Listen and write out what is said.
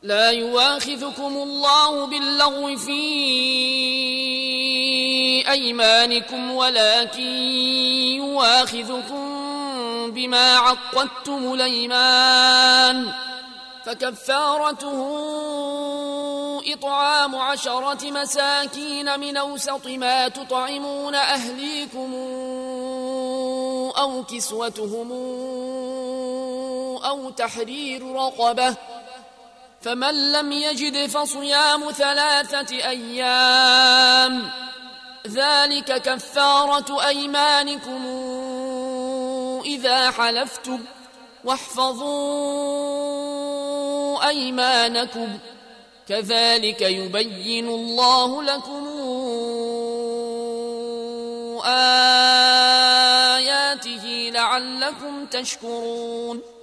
لا يواخذكم الله باللغو في أيمانكم ولكن يواخذكم بما عقدتم الأيمان فكفارته إطعام 10 مساكين من أوسط ما تطعمون أهليكم أو كسوتهم أو تحرير رقبة فمن لم يجد فصيام 3 أيام ذلك كفارة أيمانكم إذا حلفتم واحفظوا أيمانكم كذلك يبين الله لكم آياته لعلكم تشكرون